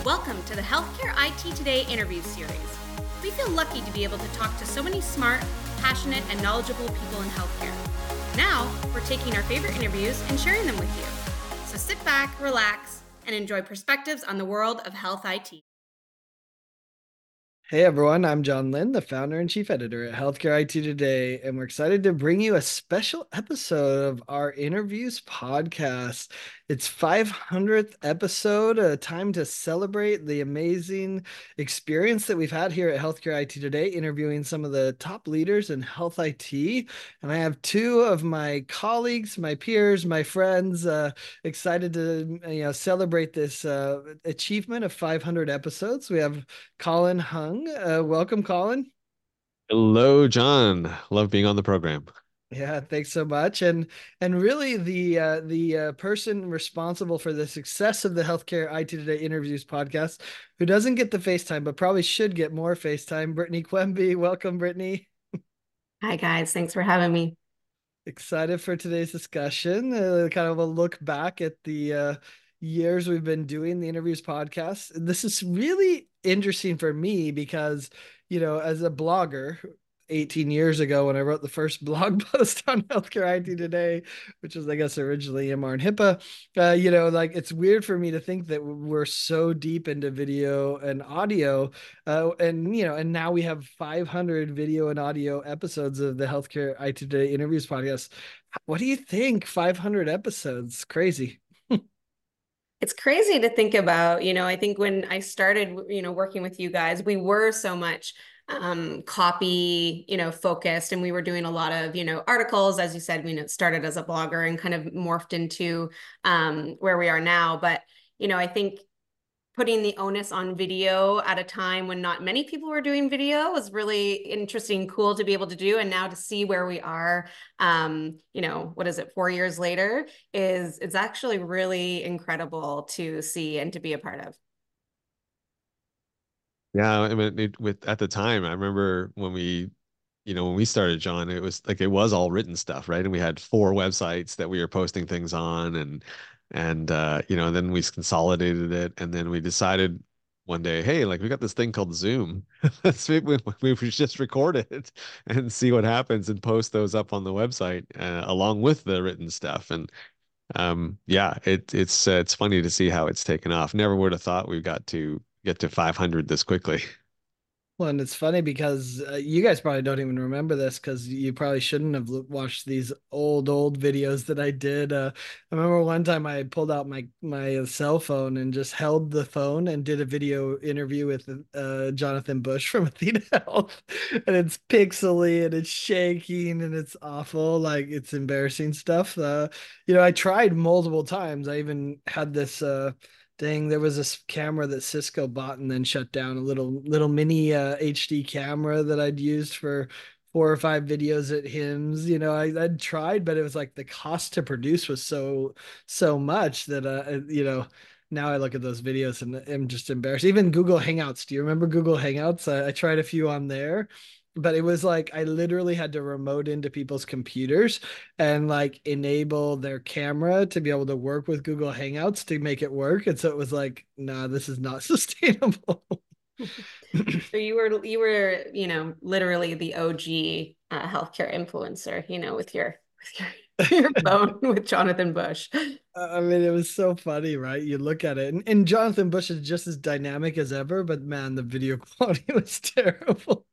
Welcome to the Healthcare IT Today interview series. We feel lucky to be able to talk to so many smart, passionate, and knowledgeable people in healthcare. Now, we're taking our favorite interviews and sharing them with you. So sit back, relax, and enjoy perspectives on the world of health IT. Hey everyone, I'm John Lynn, the founder and chief editor at Healthcare IT Today, and we're excited to bring you a special episode of our interviews podcast. It's 500th episode, a time to celebrate the amazing experience that we've had here at Healthcare IT Today, interviewing some of the top leaders in health IT. And I have two of my colleagues, my peers, my friends, excited to celebrate this achievement of 500 episodes. We have Colin Hung. Welcome, Colin. Hello, John. Love being on the program. Yeah, thanks so much. And really the person responsible for the success of the Healthcare IT Today interviews podcast, who doesn't get the FaceTime, but probably should get more FaceTime, Brittany Quemby. Welcome, Brittany. Hi, guys. Thanks for having me. Excited for today's discussion. Kind of a look back at the years we've been doing the interviews podcast. This is really interesting for me because, as a blogger, 18 years ago when I wrote the first blog post on Healthcare IT Today, which was, I guess, originally MR and HIPAA, like it's weird for me to think that we're so deep into video and audio. And now we have 500 video and audio episodes of the Healthcare IT Today interviews podcast. What do you think? 500 episodes. Crazy. It's crazy to think about. I think when I started, working with you guys, we were so much copy, focused, and we were doing a lot of, articles. As you said, we started as a blogger and kind of morphed into where we are now. But, I think putting the onus on video at a time when not many people were doing video was really interesting, cool to be able to do. And now to see where we are, what is it, 4 years later, it's actually really incredible to see and to be a part of. Yeah, I mean, at the time, I remember when we started, John, it was like it was all written stuff, right? And we had four websites that we were posting things on, and then we consolidated it, and then we decided one day, hey, like we got this thing called Zoom. Let's maybe we should just record it and see what happens and post those up on the website along with the written stuff. And yeah, it's funny to see how it's taken off. Never would have thought we got to get to 500 this quickly. Well, and it's funny because you guys probably don't even remember this because you probably shouldn't have watched these old videos that I did. I remember one time I pulled out my cell phone and just held the phone and did a video interview with Jonathan Bush from Athena Health, and it's pixely and it's shaking and it's awful, like it's embarrassing stuff. I tried multiple times. I even had this. Dang, there was this camera that Cisco bought and then shut down, a little mini HD camera that I'd used for 4 or 5 videos at HIMSS. I'd tried, but it was like the cost to produce was so much that now I look at those videos and I'm just embarrassed. Even Google Hangouts. Do you remember Google Hangouts? I tried a few on there, but it was like I literally had to remote into people's computers and like enable their camera to be able to work with Google Hangouts to make it work. And so it was like, nah, this is not sustainable. So you were, literally the OG healthcare influencer, with your phone with Jonathan Bush. I mean, it was so funny, right? You look at it, and Jonathan Bush is just as dynamic as ever, but man, the video quality was terrible.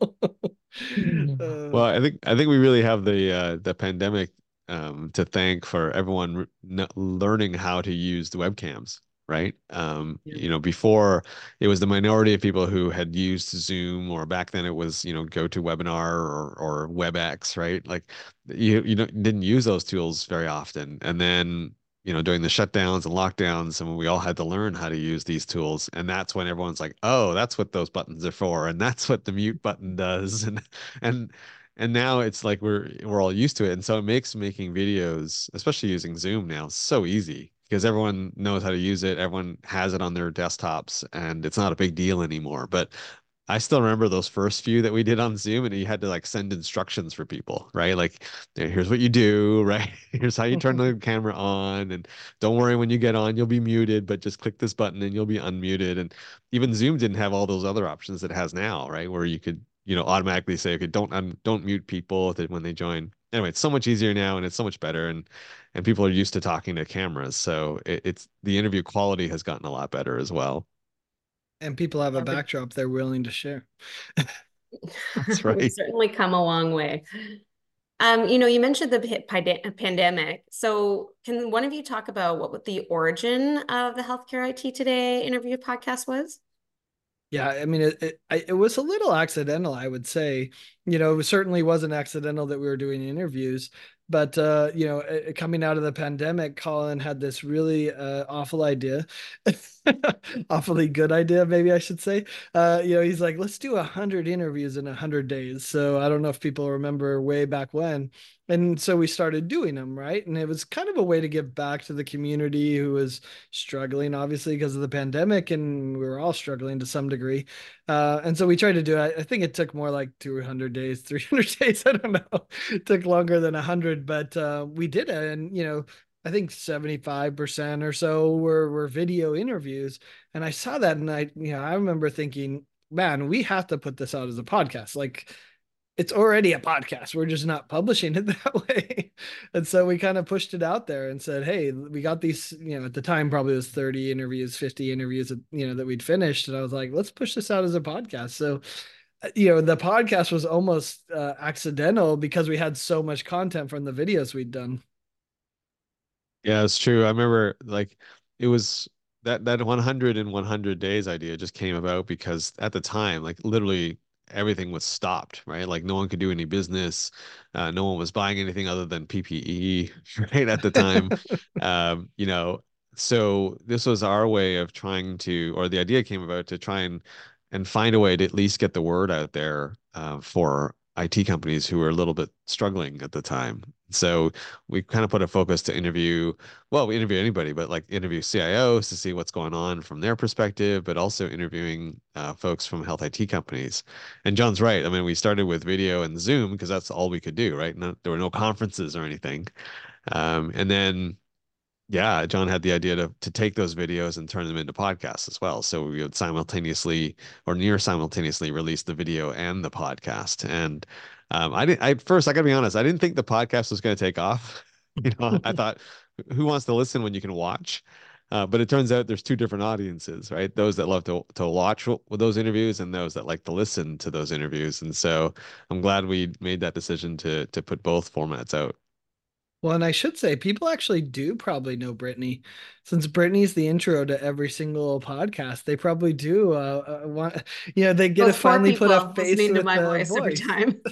Well, Uh, I think we really have the pandemic to thank for everyone learning how to use the webcams, right? yeah. Before it was the minority of people who had used Zoom, or back then it was, GoToWebinar or WebEx, right? Like you didn't use those tools very often. And then, during the shutdowns and lockdowns, and we all had to learn how to use these tools. And that's when everyone's like, oh, that's what those buttons are for, and that's what the mute button does. And and now it's like we're all used to it. And so it makes making videos, especially using Zoom now, so easy because everyone knows how to use it. Everyone has it on their desktops and it's not a big deal anymore. But I still remember those first few that we did on Zoom, and you had to like send instructions for people, right? Like, here's what you do, right? Here's how you turn the camera on, and don't worry when you get on, you'll be muted, but just click this button and you'll be unmuted. And even Zoom didn't have all those other options that it has now, right? Where you could, automatically say, okay, don't mute people when they join. Anyway, it's so much easier now, and it's so much better, and people are used to talking to cameras, so it's the interview quality has gotten a lot better as well. And people have a Yeah, backdrop they're willing to share. That's we've right. certainly come a long way. You mentioned the pandemic. So can one of you talk about what the origin of the Healthcare IT Today interview podcast was? Yeah, I mean, it was a little accidental, I would say. It certainly wasn't accidental that we were doing interviews, but coming out of the pandemic, Colin had this really awful idea, awfully good idea, maybe I should say. He's like, let's do 100 interviews in 100 days. So I don't know if people remember way back when. And so we started doing them, right? And it was kind of a way to give back to the community who was struggling, obviously, because of the pandemic, and we were all struggling to some degree. And so we tried to do it. I think it took more like 200 days, 300 days. I don't know. It took longer than 100, but we did it. And, I think 75% or so were video interviews. And I saw that, and I remember thinking, man, we have to put this out as a podcast. Like, it's already a podcast. We're just not publishing it that way. And so we kind of pushed it out there and said, hey, we got these, at the time, probably it was 30 interviews, 50 interviews, that we'd finished. And I was like, let's push this out as a podcast. So, the podcast was almost accidental because we had so much content from the videos we'd done. Yeah, it's true. I remember like it was that 100 in 100 days idea just came about because at the time, like literally everything was stopped, right? Like no one could do any business. No one was buying anything other than PPE, right, at the time. Um, you know, so this was our way of trying to, or the idea came about to try and find a way to at least get the word out there for IT companies who were a little bit struggling at the time. So we kind of put a focus to we interview anybody, but like interview CIOs to see what's going on from their perspective, but also interviewing folks from health IT companies. And John's right. I mean, we started with video and Zoom because that's all we could do, right? There were no conferences or anything. And then yeah, John had the idea to take those videos and turn them into podcasts as well. So we would simultaneously or near simultaneously release the video and the podcast. And I didn't. I first, I gotta be honest, I didn't think the podcast was going to take off. I thought, who wants to listen when you can watch? But it turns out there's two different audiences, right? Those that love to watch those interviews and those that like to listen to those interviews. And so I'm glad we made that decision to put both formats out. Well, and I should say, people actually do probably know Brittany, since Brittany's the intro to every single podcast. They probably do. Want, they get to Those poor finally put a people face listening to with my the voice every voice. time.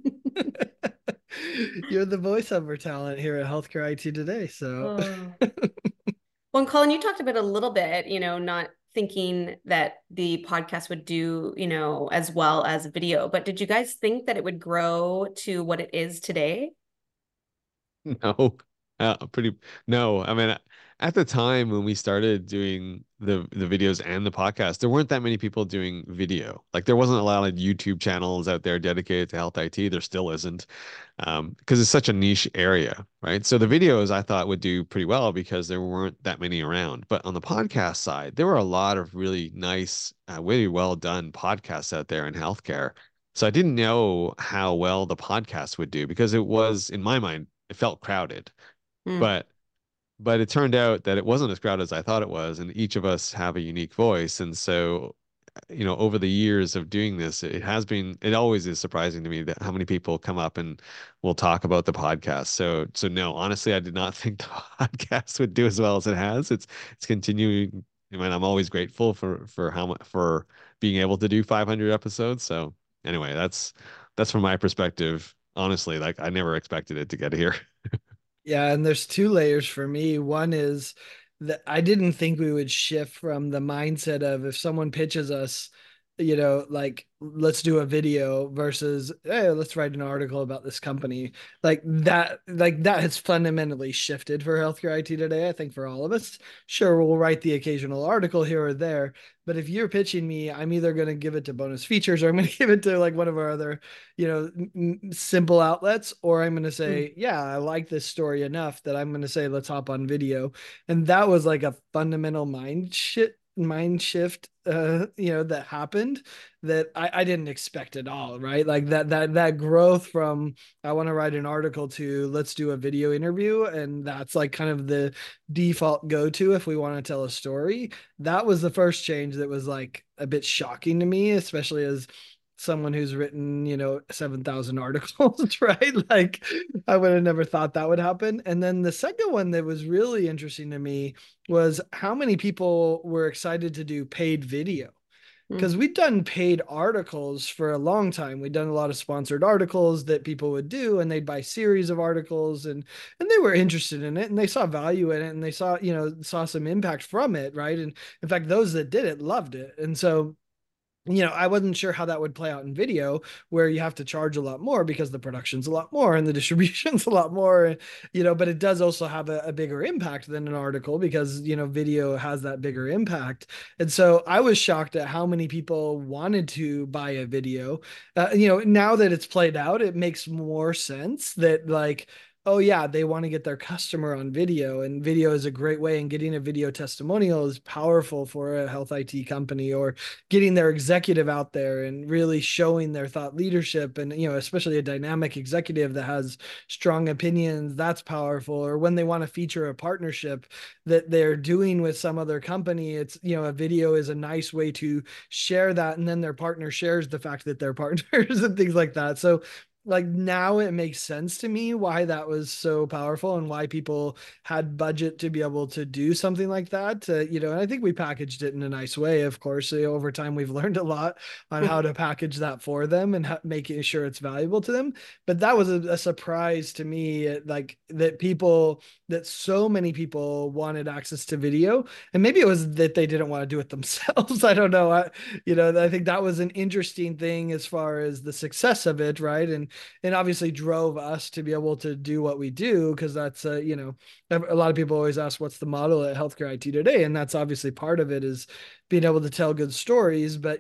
You're the voiceover talent here at Healthcare IT Today. So, Oh. Well, and Colin, you talked about a little bit, not thinking that the podcast would do, as well as video, but did you guys think that it would grow to what it is today? No, pretty no. I mean, at the time when we started doing the videos and the podcast, there weren't that many people doing video. Like there wasn't a lot of YouTube channels out there dedicated to health IT. There still isn't, because it's such a niche area, right? So the videos I thought would do pretty well because there weren't that many around. But on the podcast side, there were a lot of really nice, really well done podcasts out there in healthcare. So I didn't know how well the podcast would do because it was, in my mind, it felt crowded. Hmm. But but it turned out that it wasn't as crowded as I thought it was, and each of us have a unique voice. And so, over the years of doing this, it always is surprising to me that how many people come up and will talk about the podcast. So no, honestly, I did not think the podcast would do as well as it has. It's continuing. I mean, I'm always grateful for how much for being able to do 500 episodes. So anyway, that's from my perspective. Honestly, like I never expected it to get here. yeah, and there's two layers for me. One is that I didn't think we would shift from the mindset of if someone pitches us, like let's do a video versus hey, let's write an article about this company. Like that has fundamentally shifted for healthcare IT today, I think, for all of us. Sure, we'll write the occasional article here or there, but if you're pitching me, I'm either going to give it to bonus features or I'm going to give it to like one of our other, simple outlets, or I'm going to Mm. say, yeah, I like this story enough that I'm going to say, let's hop on video. And that was like a fundamental mind shift that happened that I didn't expect at all, right? Like that growth from I want to write an article to let's do a video interview, and that's like kind of the default go-to if we want to tell a story. That was the first change that was like a bit shocking to me, especially as someone who's written, 7,000 articles, right? Like I would have never thought that would happen. And then the second one that was really interesting to me was how many people were excited to do paid video. Mm. Because we'd done paid articles for a long time. We'd done a lot of sponsored articles that people would do, and they'd buy series of articles, and they were interested in it, and they saw value in it, and they saw some impact from it, right? And in fact, those that did it loved it. And so I wasn't sure how that would play out in video, where you have to charge a lot more because the production's a lot more and the distribution's a lot more, but it does also have a bigger impact than an article because, video has that bigger impact. And so I was shocked at how many people wanted to buy a video. Now that it's played out, it makes more sense that like, oh yeah, they want to get their customer on video, and video is a great way, and getting a video testimonial is powerful for a health IT company, or getting their executive out there and really showing their thought leadership, and especially a dynamic executive that has strong opinions, that's powerful. Or when they want to feature a partnership that they're doing with some other company, it's a video is a nice way to share that, and then their partner shares the fact that they're partners and things like that. So like now it makes sense to me why that was so powerful and why people had budget to be able to do something like that. And I think we packaged it in a nice way. Of course, over time we've learned a lot on how to package that for them and making sure it's valuable to them. But that was a surprise to me, like that so many people wanted access to video, and maybe it was that they didn't want to do it themselves. I don't know. I think that was an interesting thing as far as the success of it, right? And obviously drove us to be able to do what we do, because that's a lot of people always ask what's the model at healthcare IT today, and that's obviously part of it is being able to tell good stories. But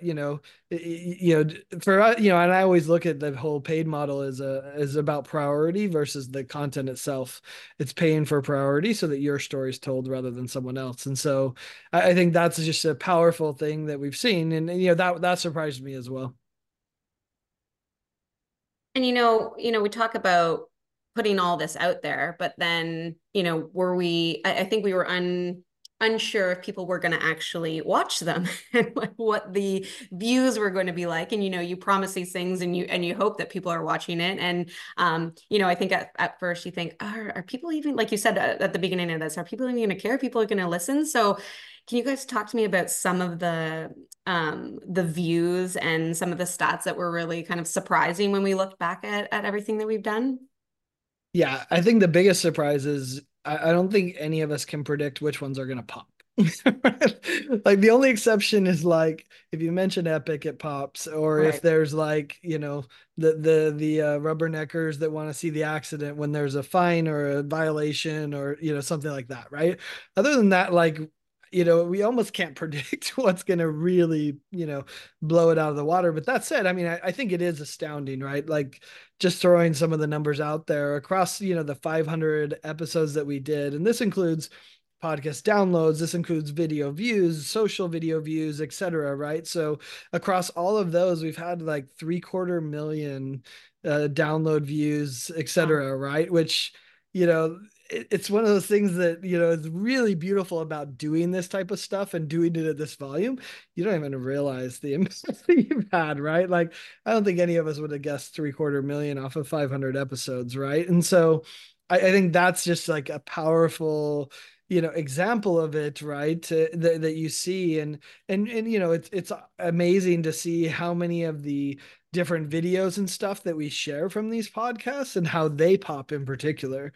for us, and I always look at the whole paid model as about priority versus the content itself. It's paying for priority so that your story is told rather than someone else. And so I think that's just a powerful thing that we've seen, and that surprised me as well. And we talk about putting all this out there, but then, were we, I think we were unsure if people were going to actually watch them and what the views were going to be like. And, you promise these things and you hope that people are watching it. And, I think at first you think, are people even, like you said at the beginning of this, are people even going to care? People are going to listen. So can you guys talk to me about some of the views and some of the stats that were really kind of surprising when we looked back at everything that we've done? Yeah, I think the biggest surprise is I don't think any of us can predict which ones are going to pop. Like the only exception is like if you mention Epic, it pops, or if Right. there's like the rubberneckers that want to see the accident when there's a fine or a violation or something like that, right? Other than that, like we almost can't predict what's going to really blow it out of the water. But that said, I mean, I think it is astounding, right? Like just throwing some of the numbers out there across the 500 episodes that we did, and this includes podcast downloads, this includes video views, social video views, etc., right? So across all of those, we've had like 750,000 download views, Wow. etc., right? Which it's one of those things that is really beautiful about doing this type of stuff and doing it at this volume. You don't even realize the impact that you've had, right? Like I don't think any of us would have guessed 750,000 off of 500 episodes, right? And so I think that's just like a powerful example of it, right? That you see, and it's amazing to see how many of the different videos and stuff that we share from these podcasts and how they pop in particular.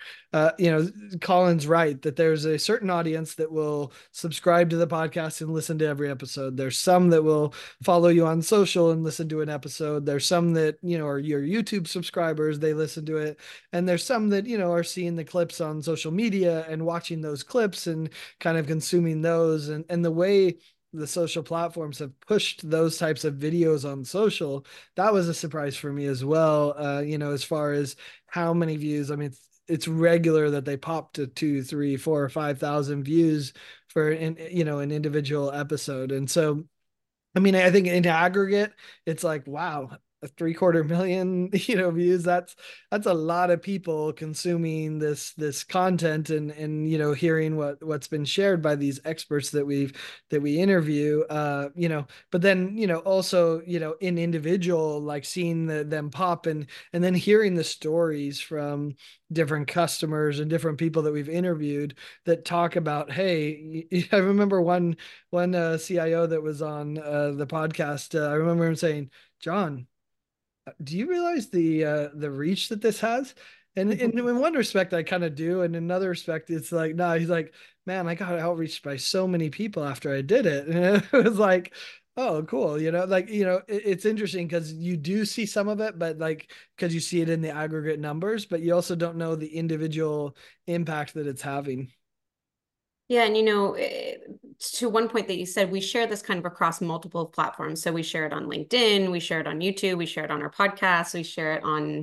Colin's right that there's a certain audience that will subscribe to the podcast and listen to every episode. There's some that will follow you on social and listen to an episode. There's some that, are your YouTube subscribers, they listen to it. And there's some that, are seeing the clips on social media and watching those clips and kind of consuming those. And the way the social platforms have pushed those types of videos on social, that was a surprise for me as well. As far as how many views, I mean, it's regular that they pop to 2, 3, 4, or 5,000 views for an individual episode. And so, I mean, I think in aggregate, it's like, wow, a 750,000, views. That's a lot of people consuming this content and hearing what's been shared by these experts that we interview. But then also in individual, like seeing them pop and then hearing the stories from different customers and different people that we've interviewed that talk about, hey, I remember one CIO that was on the podcast. I remember him saying, John, do you realize the reach that this has? And in one respect, I kind of do, and in another respect, it's like, no, he's like, man, I got outreached by so many people after I did it, and it was like, oh, cool, it's interesting because you do see some of it, but like because you see it in the aggregate numbers, but you also don't know the individual impact that it's having. Yeah, and to one point that you said, we share this kind of across multiple platforms. So we share it on LinkedIn, we share it on YouTube, we share it on our podcast, we share it on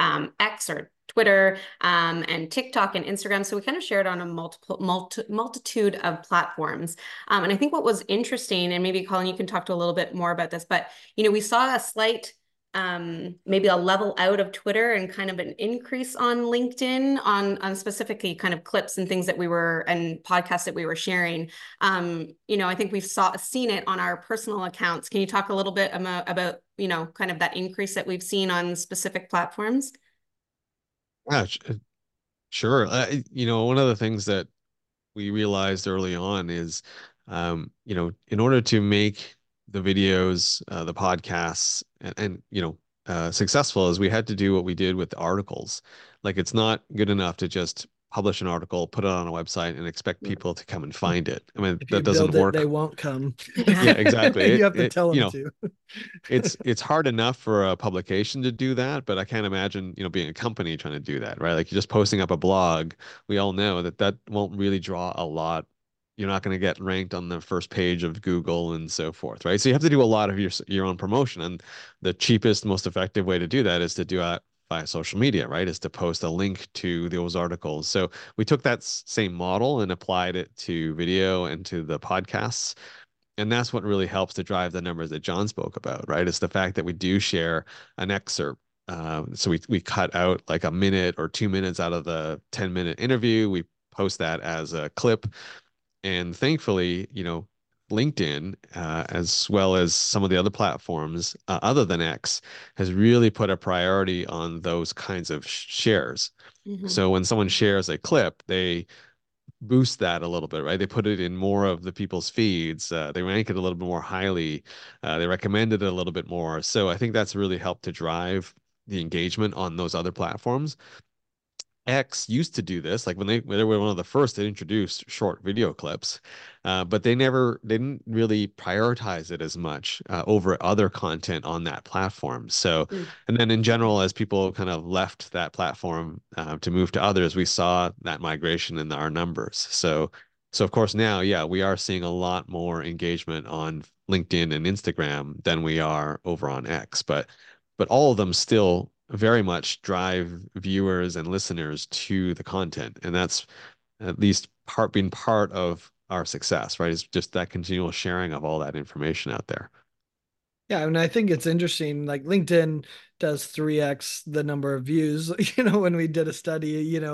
X or Twitter, and TikTok and Instagram. So we kind of share it on a multitude of platforms. And I think what was interesting, and maybe Colin, you can talk to a little bit more about this, but we saw a slight maybe a level out of Twitter and kind of an increase on LinkedIn on specifically kind of clips and things that we were and podcasts that we were sharing. I think we've seen it on our personal accounts. Can you talk a little bit about kind of that increase that we've seen on specific platforms? Yeah, sure. One of the things that we realized early on is, in order to make the videos, the podcasts, and successful, is we had to do what we did with the articles. Like, it's not good enough to just publish an article, put it on a website, and expect people to come and find it. I mean, If you that doesn't build it, they work. won't come. Yeah, exactly. You have to tell them to. It's hard enough for a publication to do that, but I can't imagine, being a company trying to do that, right? Like, you're just posting up a blog. We all know that won't really draw a lot. You're not going to get ranked on the first page of Google and so forth, right? So you have to do a lot of your own promotion, and the cheapest, most effective way to do that is to do it via social media, right? Is to post a link to those articles. So we took that same model and applied it to video and to the podcasts. And that's what really helps to drive the numbers that John spoke about, right? It's the fact that we do share an excerpt. So we cut out like a minute or 2 minutes out of the 10-minute interview. We post that as a clip. And thankfully, LinkedIn, as well as some of the other platforms, other than X, has really put a priority on those kinds of shares. Mm-hmm. So when someone shares a clip, they boost that a little bit, right? They put it in more of the people's feeds. They rank it a little bit more highly. They recommend it a little bit more. So I think that's really helped to drive the engagement on those other platforms. X used to do this, like when they were one of the first that introduced short video clips, but they didn't really prioritize it as much over other content on that platform. So, and then in general, as people kind of left that platform to move to others, we saw that migration in our numbers. So of course now, yeah, we are seeing a lot more engagement on LinkedIn and Instagram than we are over on X, but all of them still very much drive viewers and listeners to the content. And that's at least being part of our success, right? Is just that continual sharing of all that information out there. Yeah, and I think it's interesting. Like LinkedIn does 3x the number of views, when we did a study,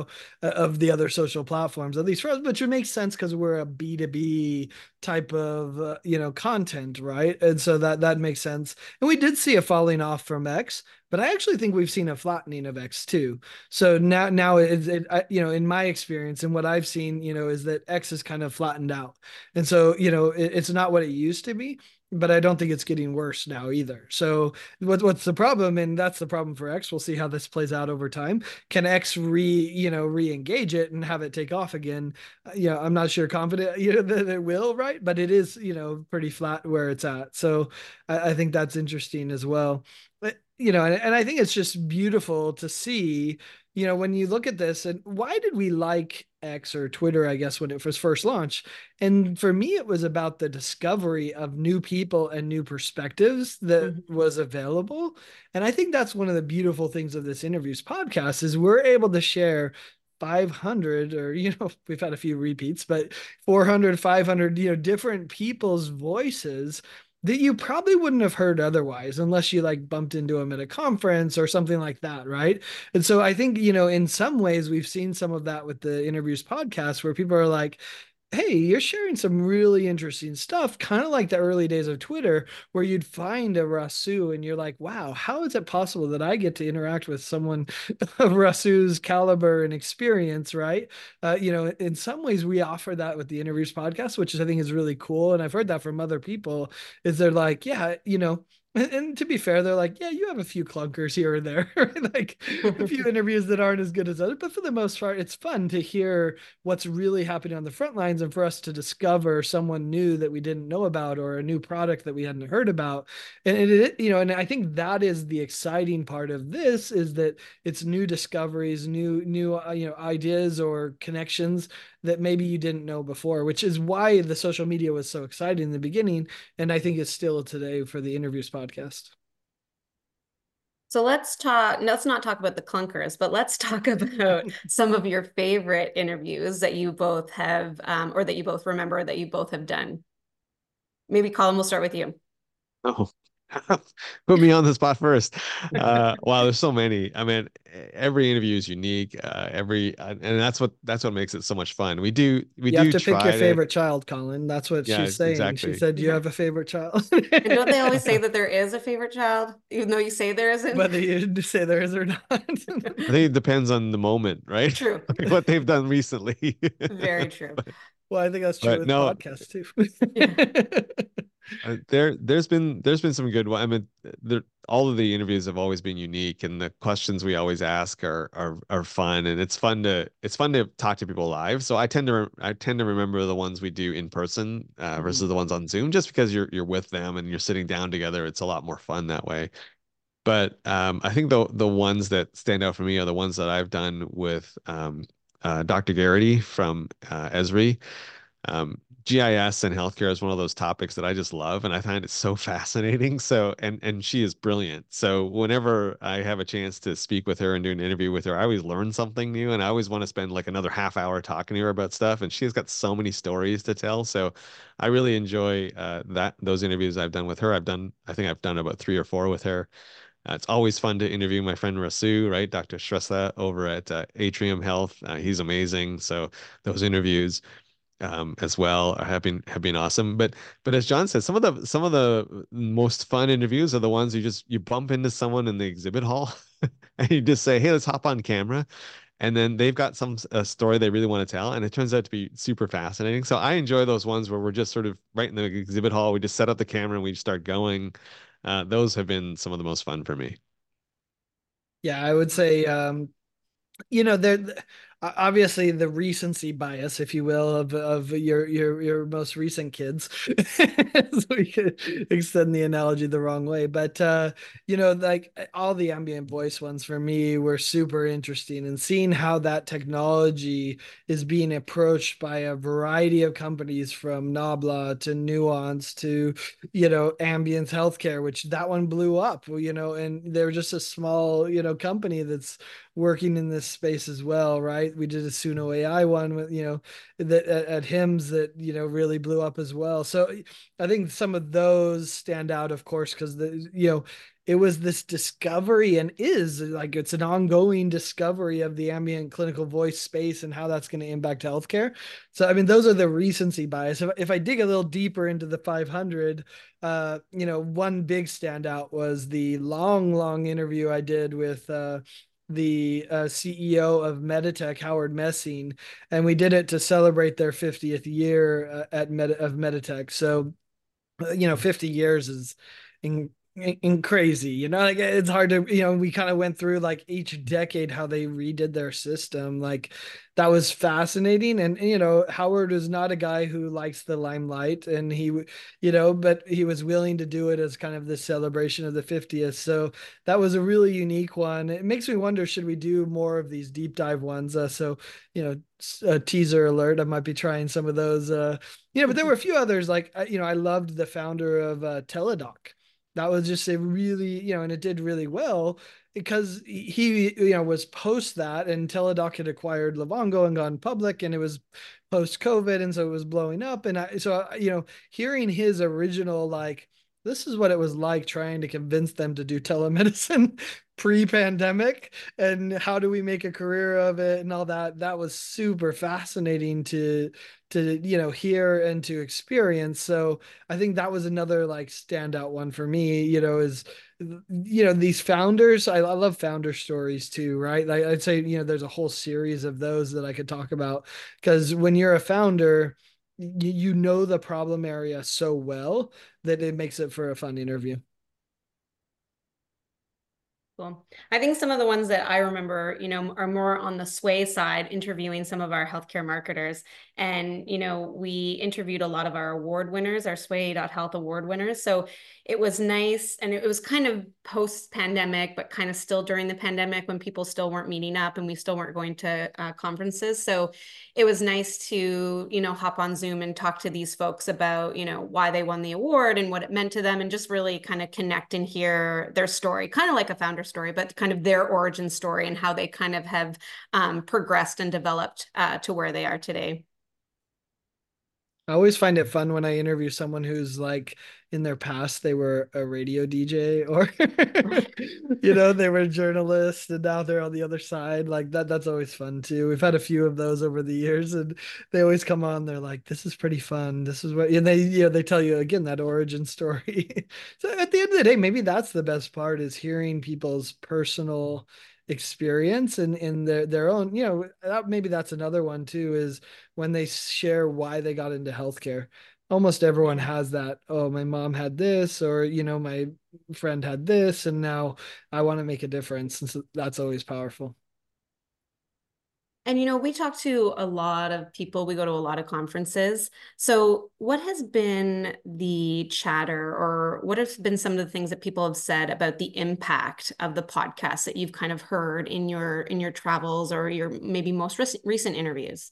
of the other social platforms, at least for us, which would make sense because we're a B2B type of, content, right? And so that makes sense. And we did see a falling off from X, but I actually think we've seen a flattening of X too. So now in my experience and what I've seen, is that X is kind of flattened out. And so, it's not what it used to be, but I don't think it's getting worse now either. So what's the problem? And that's the problem for X. We'll see how this plays out over time. Can X re-engage it and have it take off again? I'm not sure confident, that it will, right? But it is, pretty flat where it's at. So I think that's interesting as well. But, and I think it's just beautiful to see, when you look at this, and why did we like X or Twitter, I guess, when it was first launched? And for me, it was about the discovery of new people and new perspectives that Mhm. was available. And I think that's one of the beautiful things of this interviews podcast is we're able to share 500 or, we've had a few repeats, but 400, 500, different people's voices that you probably wouldn't have heard otherwise unless you like bumped into them at a conference or something like that, right? And so I think, in some ways we've seen some of that with the interviews podcast where people are like, hey, you're sharing some really interesting stuff, kind of like the early days of Twitter, where you'd find a Rasu and you're like, wow, how is it possible that I get to interact with someone of Rasu's caliber and experience, right? In some ways, we offer that with the interviews podcast, which I think is really cool. And I've heard that from other people, is they're like, yeah, and to be fair, they're like, yeah, you have a few clunkers here or there, right? Like a few interviews that aren't as good as others. But for the most part, it's fun to hear what's really happening on the front lines and for us to discover someone new that we didn't know about or a new product that we hadn't heard about. And I think that is the exciting part of this is that it's new discoveries, new ideas or connections that maybe you didn't know before, which is why the social media was so exciting in the beginning. And I think it's still today for the interviews podcast. So let's not talk about the clunkers, but let's talk about some of your favorite interviews that you both have, or that you both remember that you both have done. Maybe Colin, we'll start with you. Oh, put me on the spot first. Wow, there's so many. I mean, every interview is unique. And that's what makes it so much fun. We do we You have do to pick your try to. favorite child, Colin. That's what Yeah, she's saying. She exactly. said, do you Yeah. have a favorite child? And don't they always say that there is a favorite child, even though you say there isn't? Whether you say there is or not. I think it depends on the moment, right? True. Like what they've done recently. Very true. But Well, I think that's true but with no, podcasts too. Yeah. there's been some good one. I mean, all of the interviews have always been unique, and the questions we always ask are fun, and it's fun to talk to people live. So I tend to remember the ones we do in person Mhm. versus the ones on Zoom, just because you're with them and you're sitting down together. It's a lot more fun that way. But I think the ones that stand out for me are the ones that I've done with Dr. Garrity from Esri. GIS and healthcare is one of those topics that I just love, and I find it so fascinating. So, and she is brilliant. So, whenever I have a chance to speak with her and do an interview with her, I always learn something new, and I always want to spend like another half hour talking to her about stuff. And she's got so many stories to tell. So, I really enjoy those interviews I've done with her. I think I've done about 3 or 4 with her. It's always fun to interview my friend Rasu, right? Dr. Shrestha over at Atrium Health. He's amazing. So those interviews as well have been awesome. But as John said, some of the most fun interviews are the ones you bump into someone in the exhibit hall and you just say, "Hey, let's hop on camera." And then they've got a story they really want to tell, and it turns out to be super fascinating. So I enjoy those ones where we're just sort of right in the exhibit hall. We just set up the camera and we just start going. Those have been some of the most fun for me. Yeah, I would say there obviously the recency bias, if you will, of your most recent kids. So we could extend the analogy the wrong way, but like all the ambient voice ones for me were super interesting, and seeing how that technology is being approached by a variety of companies from Nabla to Nuance to Ambience Healthcare, which that one blew up, and they're just a small company that's working in this space as well, right? We did a Suno AI one with, that at HIMSS that, really blew up as well. So I think some of those stand out, of course, because it was this discovery, and is like it's an ongoing discovery of the ambient clinical voice space and how that's going to impact healthcare. So I mean, those are the recency bias. If I dig a little deeper into the 500, one big standout was the long interview I did with the CEO of Meditech, Howard Messing, and we did it to celebrate their 50th year of Meditech. So 50 years is in crazy, like it's hard to, we kind of went through like each decade how they redid their system. Like that was fascinating. And Howard is not a guy who likes the limelight, and but he was willing to do it as kind of the celebration of the 50th. So that was a really unique one. It makes me wonder, should we do more of these deep dive ones? So a teaser alert, I might be trying some of those. But there were a few others. Like I loved the founder of Teladoc. That was just a really, and it did really well because he, was post that, and Teladoc had acquired Livongo and gone public, and it was post COVID, and so it was blowing up. And hearing his original, like, this is what it was like trying to convince them to do telemedicine pre-pandemic, and how do we make a career of it and all that. That was super fascinating to hear and to experience. So I think that was another like standout one for me, is these founders. I love founder stories too, right? Like I'd say, there's a whole series of those that I could talk about, because when you're a founder, you know the problem area so well that it makes it for a fun interview. Cool. I think some of the ones that I remember, are more on the Sway side, interviewing some of our healthcare marketers. And, we interviewed a lot of our award winners, our Sway.Health award winners. So it was nice. And it was kind of post-pandemic, but kind of still during the pandemic when people still weren't meeting up and we still weren't going to conferences. So it was nice to, hop on Zoom and talk to these folks about, why they won the award and what it meant to them, and just really kind of connect and hear their story, kind of like a founder story, but kind of their origin story and how they kind of have progressed and developed to where they are today. I always find it fun when I interview someone who's like, in their past they were a radio DJ, or they were journalists, and now they're on the other side. Like that's always fun too. We've had a few of those over the years, and they always come on, they're like, this is pretty fun. This is what, and they tell you again that origin story. So at the end of the day, maybe that's the best part, is hearing people's personal experience and in their own, maybe that's another one too, is when they share why they got into healthcare. Almost everyone has that. Oh, my mom had this, or my friend had this, and now I want to make a difference. And so that's always powerful. And we talk to a lot of people, we go to a lot of conferences. So what has been the chatter, or what have been some of the things that people have said about the impact of the podcast that you've kind of heard in your travels, or your maybe most recent interviews?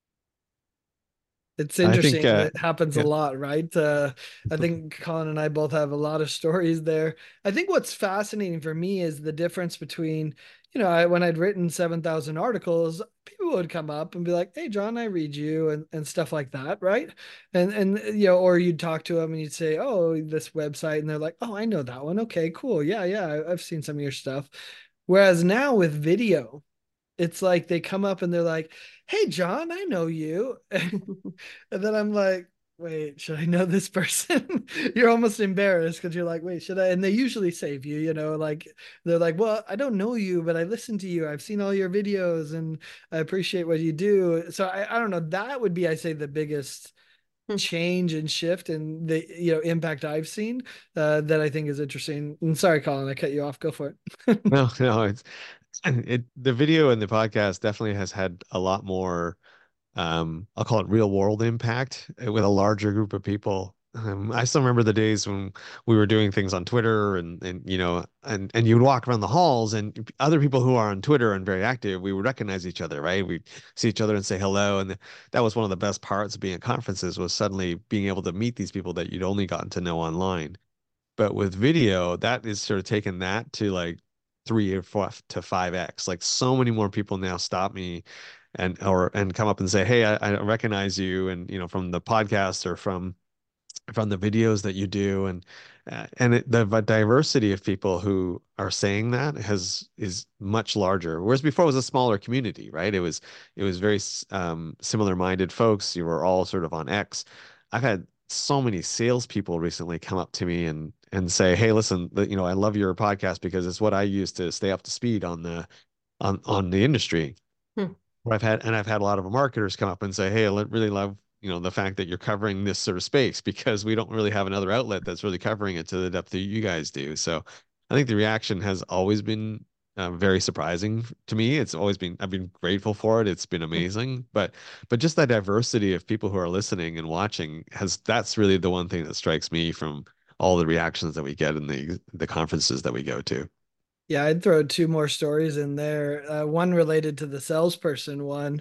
It's I think, interesting. It happens a yeah, lot, right? I think Colin and I both have a lot of stories there. I think what's fascinating for me is the difference between, when I'd written 7,000 articles, people would come up and be like, "Hey, John, I read you," and stuff like that, right? And or you'd talk to them and you'd say, "Oh, this website," and they're like, "Oh, I know that one. Okay, cool. Yeah, yeah, I've seen some of your stuff." Whereas now with video, it's like they come up and they're like, "Hey, John, I know you." And then I'm like, wait, should I know this person? You're almost embarrassed because you're like, wait, should I? And they usually save you, like they're like, well, I don't know you, but I listen to you. I've seen all your videos and I appreciate what you do. So I don't know. That would be, I say, the biggest change and shift and the impact I've seen that I think is interesting. And sorry, Colin, I cut you off. Go for it. no, no, the video and the podcast definitely has had a lot more, I'll call it real world impact with a larger group of people. I still remember the days when we were doing things on Twitter, and you would walk around the halls, and other people who are on Twitter and very active, we would recognize each other, right? We'd see each other and say hello. And that was one of the best parts of being at conferences, was suddenly being able to meet these people that you'd only gotten to know online. But with video, that is sort of taken that to like 3 or 4 to 5x. Like so many more people now stop me and come up and say, "Hey, I recognize you," and from the podcast or from from the videos that you do, and the diversity of people who are saying that is much larger. Whereas before it was a smaller community, right? It was very similar minded folks. You were all sort of on X. I've had so many salespeople recently come up to me and say, "Hey, listen, I love your podcast because it's what I use to stay up to speed on the industry." Hmm. I've had a lot of marketers come up and say, "Hey, I really love, the fact that you're covering this sort of space because we don't really have another outlet that's really covering it to the depth that you guys do." So I think the reaction has always been very surprising to me. I've been grateful for it. It's been amazing, but just that diversity of people who are listening and watching that's really the one thing that strikes me from all the reactions that we get in the conferences that we go to. Yeah, I'd throw two more stories in there. One related to the salesperson one.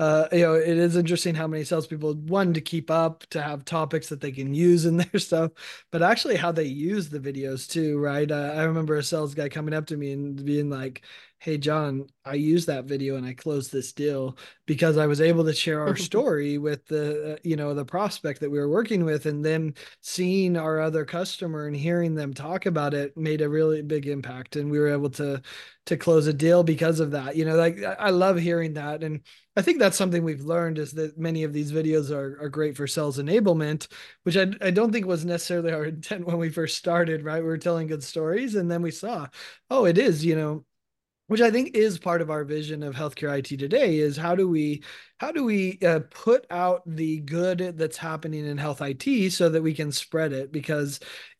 It is interesting how many salespeople, one, to keep up, to have topics that they can use in their stuff, but actually how they use the videos too, right? I remember a sales guy coming up to me and being like, "Hey, John, I used that video and I closed this deal because I was able to share our story with the prospect that we were working with, and then seeing our other customer and hearing them talk about it made a really big impact, and we were able to close a deal because of that." Like I love hearing that, and I think that's something we've learned is that many of these videos are great for sales enablement, which I don't think was necessarily our intent when we first started, right? We were telling good stories, and then we saw, oh, it is, which I think is part of our vision of healthcare IT today is how do we put out the good that's happening in health IT so that we can spread it, because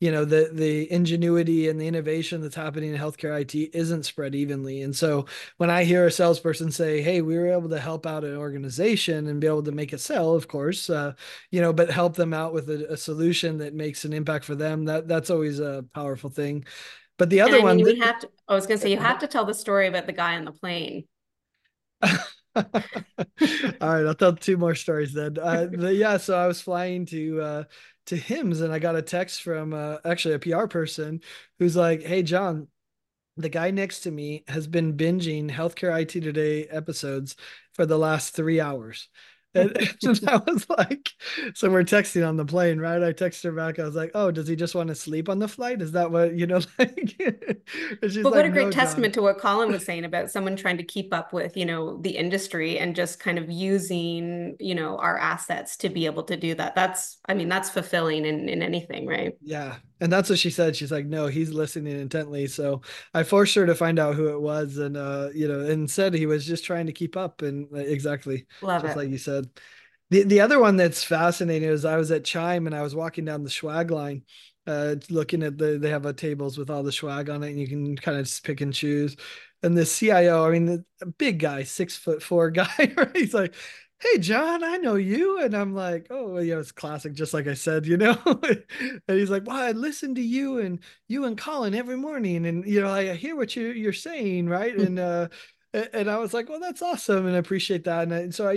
the ingenuity and the innovation that's happening in healthcare IT isn't spread evenly. And so when I hear a salesperson say, "Hey, we were able to help out an organization and be able to make a sale," of course, but help them out with a solution that makes an impact for them, that's always a powerful thing. But the And other I one mean, that, I was going to say, you go have ahead. to tell the story about the guy on the plane. All right, I'll tell two more stories then. Yeah, so I was flying to HIMSS, and I got a text from actually a PR person who's like, "Hey, John, the guy next to me has been binging Healthcare IT Today episodes for the last 3 hours." And, and I was like, so we're texting on the plane, right? I texted her back. I was like, "Oh, does he just want to sleep on the flight? Is that what, like?" And she's But what like, a great "No, John." testament to what Colin was saying about someone trying to keep up with, the industry and just kind of using, our assets to be able to do that. I mean, that's fulfilling in anything, right? Yeah. And that's what she said. She's like, "No, he's listening intently." So I forced her to find out who it was, and and said he was just trying to keep up, and exactly Love just it. like you said. The other one that's fascinating is I was at Chime and I was walking down the swag line, looking at they have a tables with all the swag on it, and you can kind of just pick and choose. And the CIO, I mean, the big guy, 6'4" guy, right? He's like, "Hey, John, I know you." And I'm like, "Oh, well, yeah, it's classic, just like I said." And he's like, "Well, I listen to you and Colin every morning, and I hear what you're saying, right?" And I was like, "Well, that's awesome, and I appreciate that." And so,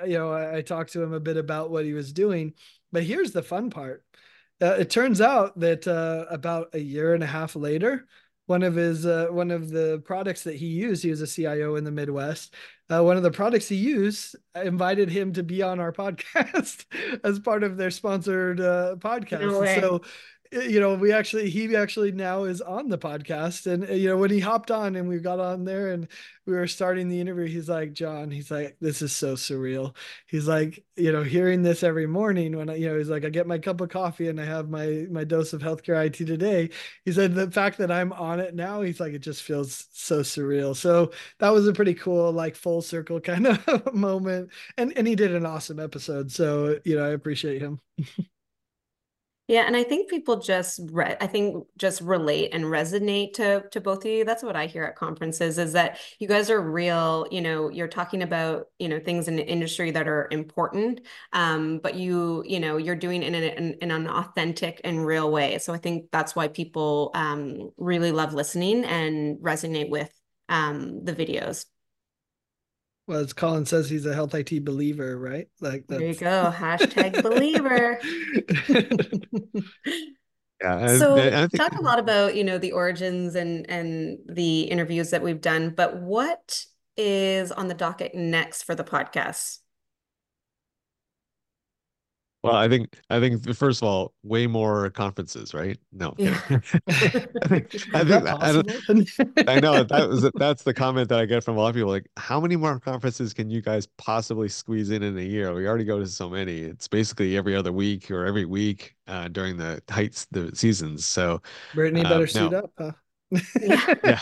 I talked to him a bit about what he was doing. But here's the fun part. It turns out that about a year and a half later, one of the products that he was a CIO in the Midwest. One of the products he used invited him to be on our podcast as part of their sponsored podcast. No And way. so, he actually now is on the podcast. And when he hopped on and we got on there and we were starting the interview, he's like, "John," he's like, "this is so surreal." He's like, hearing this every morning when he's like, "I get my cup of coffee and I have my dose of healthcare IT today." He said the fact that I'm on it now, he's like, it just feels so surreal. So that was a pretty cool, like, full circle kind of moment. And he did an awesome episode. So, I appreciate him. Yeah, and I think people I think just relate and resonate to both of you. That's what I hear at conferences is that you guys are real, you're talking about, things in the industry that are important, but you're doing it in an authentic and real way. So I think that's why people really love listening and resonate with the videos. Well, as Colin says, he's a health IT believer, right? Like There you that's go. Hashtag believer. Yeah, So I think talk a lot about, the origins and the interviews that we've done, but what is on the docket next for the podcast? Well, I think first of all, way more conferences, right? No, Yeah. kidding. I Is think that that possible? I know that's the comment that I get from a lot of people. Like, how many more conferences can you guys possibly squeeze in a year? We already go to so many. It's basically every other week or every week during the seasons. So, Brittany better suit no, up, huh? Yeah. yeah.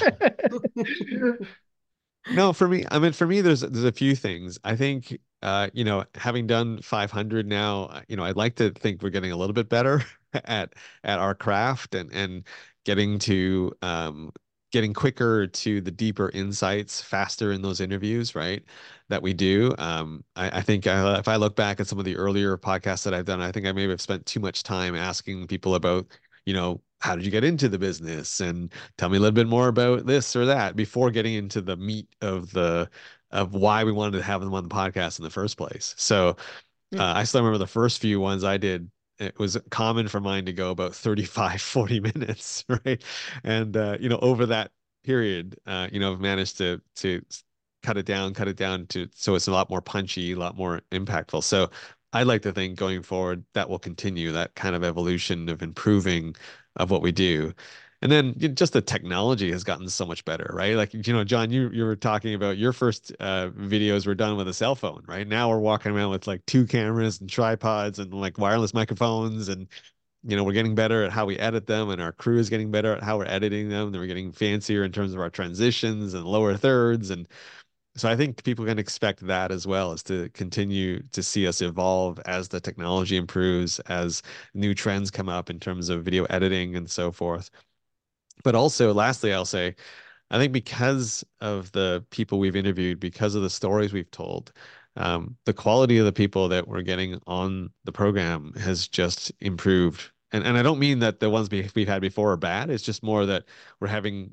No, for me, I mean, for me, there's a few things. I think, having done 500 now, I'd like to think we're getting a little bit better at at our craft and getting to getting quicker to the deeper insights faster in those interviews, right? That we do. I think if I look back at some of the earlier podcasts that I've done, I think I maybe have spent too much time asking people about, how did you get into the business and tell me a little bit more about this or that before getting into the meat of why we wanted to have them on the podcast in the first place. So I still remember the first few ones I did. It was common for mine to go about 35, 40 minutes, right? And over that period, I've managed to cut it down to so it's a lot more punchy, a lot more impactful. So I'd like to think going forward that will continue that kind of evolution of improving of what we do. And then just the technology has gotten so much better, right? Like, John, you were talking about your first videos were done with a cell phone, right? Now we're walking around with like two cameras and tripods and like wireless microphones, and we're getting better at how we edit them, and our crew is getting better at how we're editing them. And we're getting fancier in terms of our transitions and lower thirds. And so I think people can expect that as well, is to continue to see us evolve as the technology improves, as new trends come up in terms of video editing and so forth. But also, lastly, I'll say, I think because of the people we've interviewed, because of the stories we've told, the quality of the people that we're getting on the program has just improved. And I don't mean that the ones we've had before are bad. It's just more that we're having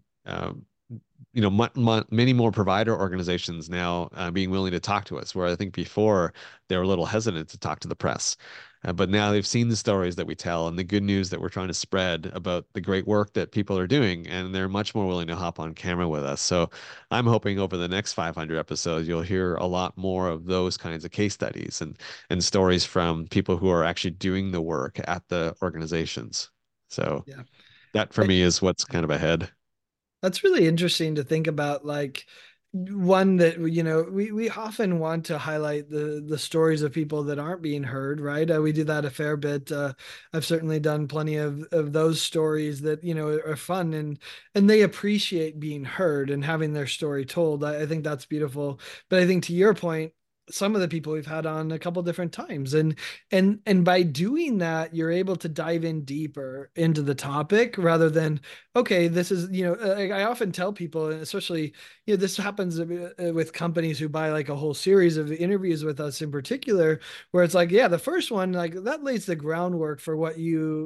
many more provider organizations now being willing to talk to us, where I think before they were a little hesitant to talk to the press. But now they've seen the stories that we tell and the good news that we're trying to spread about the great work that people are doing, and they're much more willing to hop on camera with us. So I'm hoping over the next 500 episodes, you'll hear a lot more of those kinds of case studies and stories from people who are actually doing the work at the organizations. So Yeah. that for me is what's kind of ahead. That's really interesting to think about. Like, one that we often want to highlight the stories of people that aren't being heard, right? We do that a fair bit. I've certainly done plenty of those stories that are fun, and they appreciate being heard and having their story told. I think that's beautiful. But I think, to your point, some of the people we've had on a couple different times, and by doing that, you're able to dive in deeper into the topic rather than, okay, this is, I often tell people, and especially, this happens with companies who buy like a whole series of interviews with us in particular, where it's like, yeah, the first one, like, that lays the groundwork for what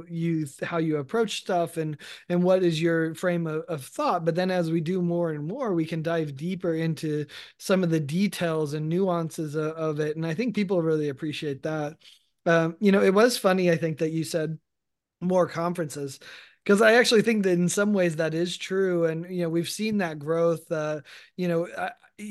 how you approach stuff, and what is your frame of thought. But then as we do more and more, we can dive deeper into some of the details and nuances of it. And I think people really appreciate that. It was funny, I think, that you said more conferences, because I actually think that in some ways that is true. And we've seen that growth. You know uh,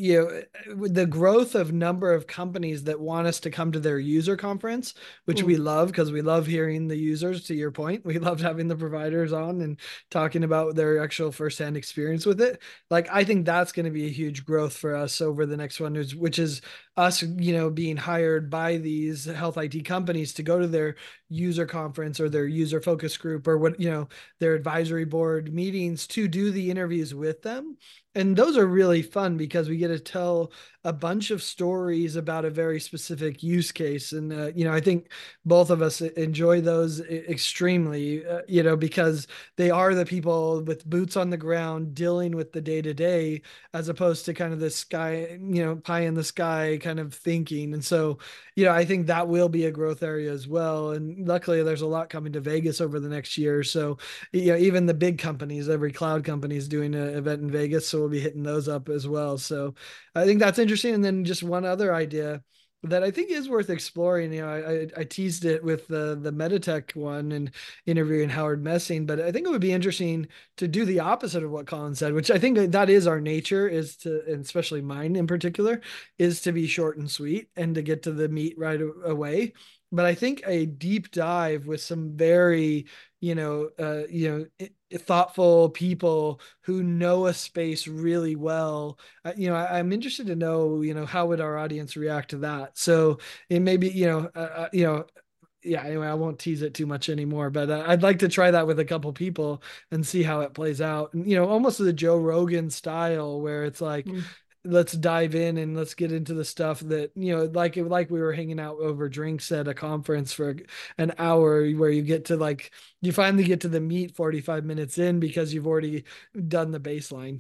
the growth of number of companies that want us to come to their user conference, which we Mm. love, because we love hearing the users. To your point, we loved having the providers on and talking about their actual firsthand experience with it. Like, I think that's going to be a huge growth for us over the next one, which is us being hired by these health IT companies to go to their user conference or their user focus group, or what, their advisory board meetings, to do the interviews with them. And those are really fun because we get to tell a bunch of stories about a very specific use case. And I think both of us enjoy those extremely, because they are the people with boots on the ground dealing with the day to day, as opposed to kind of the sky, pie in the sky kind of thinking. And so, I think that will be a growth area as well. And luckily, there's a lot coming to Vegas over the next year. So, even the big companies, every cloud company is doing an event in Vegas. So we'll be hitting those up as well. So I think that's interesting. And then just one other idea that I think is worth exploring. I teased it with the Meditech one and interviewing Howard Messing, but I think it would be interesting to do the opposite of what Colin said, which I think that is our nature, is to, and especially mine in particular, is to be short and sweet and to get to the meat right away. but I think a deep dive with some very, thoughtful people who know a space really well. I'm interested to know, how would our audience react to that? So it may be, yeah, anyway, I won't tease it too much anymore, but I'd like to try that with a couple people and see how it plays out. And, almost the Joe Rogan style where it's like, Mm. let's dive in and let's get into the stuff that, like we were hanging out over drinks at a conference for an hour where you finally get to the meat 45 minutes in because you've already done the baseline.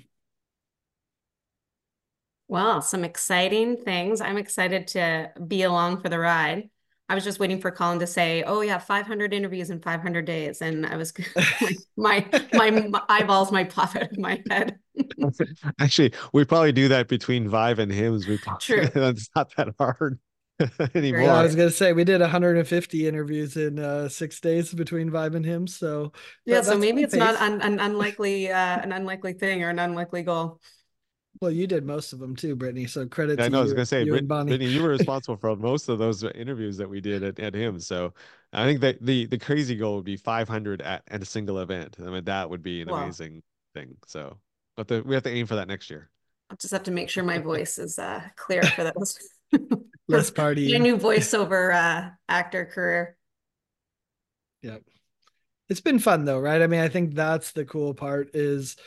Well, some exciting things. I'm excited to be along for the ride. I was just waiting for Colin to say, "Oh yeah, 500 interviews in 500 days," and I was my eyeballs might pop out of my head. Actually, we probably do that between Vive and Hims. We probably True. that's not that hard Yeah, I Agreed. anymore. was gonna say we did 150 interviews in 6 days between Vibe and him, so Yeah, so that's a maybe good it's not pace. an unlikely thing or an unlikely goal. Well, you did most of them too, Brittany. So credit Yeah, I to know. I was you, gonna say, you and Bonnie. Brittany, you were responsible for most of those interviews that we did at him. So I think that the crazy goal would be 500 at a single event. I mean, that would be an Well, amazing thing. So, but we have to aim for that next year. I'll just have to make sure my voice is clear for those Less for my partying. new voiceover actor career. Yeah. It's been fun though, right? I mean, I think that's the cool part is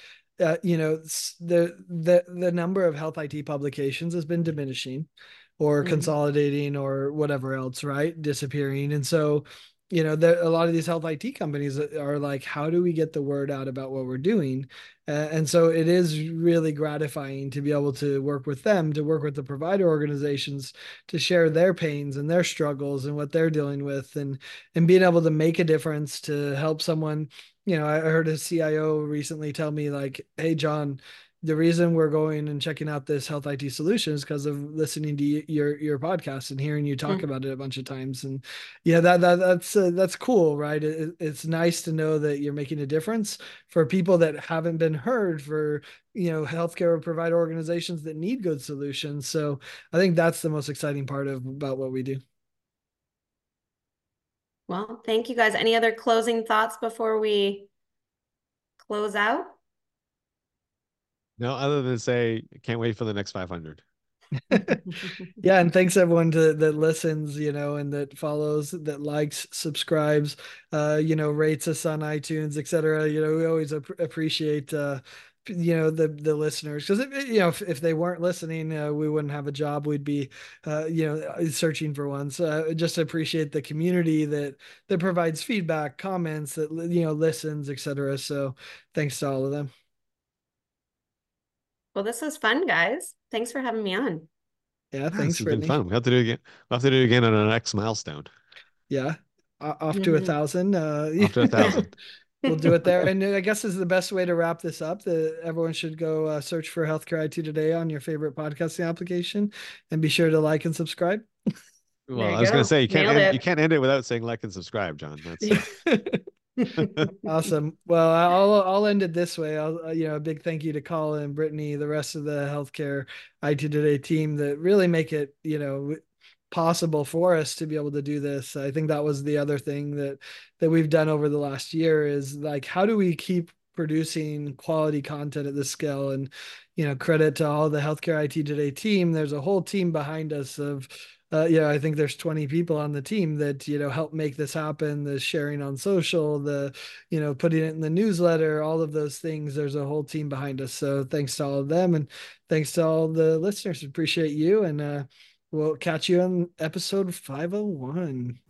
the number of health IT publications has been diminishing or Mhm. consolidating or whatever else, right? Disappearing. And so, a lot of these health IT companies are like, how do we get the word out about what we're doing? And so it is really gratifying to be able to work with them, to work with the provider organizations, to share their pains and their struggles and what they're dealing with, and being able to make a difference to help someone. I heard a CIO recently tell me like, "Hey, John, the reason we're going and checking out this health IT solution is because of listening to your podcast and hearing you talk Mm. about it a bunch of times." And that's cool, right? It's nice to know that you're making a difference for people that haven't been heard, for healthcare provider organizations that need good solutions. So I think that's the most exciting part about what we do. Well, thank you guys. Any other closing thoughts before we close out? No, other than say, can't wait for the next 500. Yeah, and thanks everyone that listens, and that follows, that likes, subscribes, rates us on iTunes, etc. We always appreciate the listeners, because if they weren't listening, we wouldn't have a job. We'd be searching for one. So I just appreciate the community that provides feedback, comments, that listens, etc. So thanks to all of them. Well, this was fun, guys. Thanks for having me on. Yeah, Yeah, this thanks, has been Brittany. fun. We'll have to do it again. We'll have to do it again on our next milestone. Yeah, off to 1,000. After 1,000. We'll do it there. And I guess this is the best way to wrap this up. That everyone should go search for Healthcare IT Today on your favorite podcasting application, and be sure to like and subscribe. There Well, you I was gonna go. say Nailed you it. can't end it without saying like and subscribe, John. That's Awesome. Well, I'll end it this way. A big thank you to Colin, Brittany, the rest of the Healthcare IT Today team that really make it, possible for us to be able to do this. I think that was the other thing that we've done over the last year is like, how do we keep producing quality content at this scale? And credit to all the Healthcare IT Today team. There's a whole team behind us of I think there's 20 people on the team that help make this happen. The sharing on social, the putting it in the newsletter, all of those things. There's a whole team behind us. So thanks to all of them, and thanks to all the listeners. Appreciate you, and we'll catch you on episode 501.